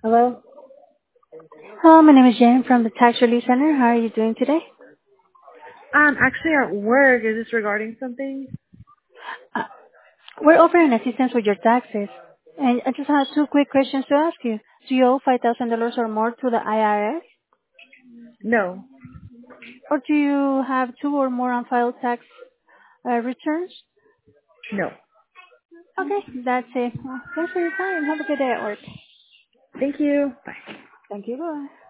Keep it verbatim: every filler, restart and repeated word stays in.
Hello? Hello, my name is Jen from the Tax Relief Center. How are you doing today? Um, actually at work. Is this regarding something? Uh, we're offering assistance with your taxes. And I just have two quick questions to ask you. Do you owe five thousand dollars or more to the I R S? No. Or do you have two or more unfiled tax uh, returns? No. Okay, that's it. Well, thanks for your time. Have a good day at work. Thank you. Bye. Thank you. Bye.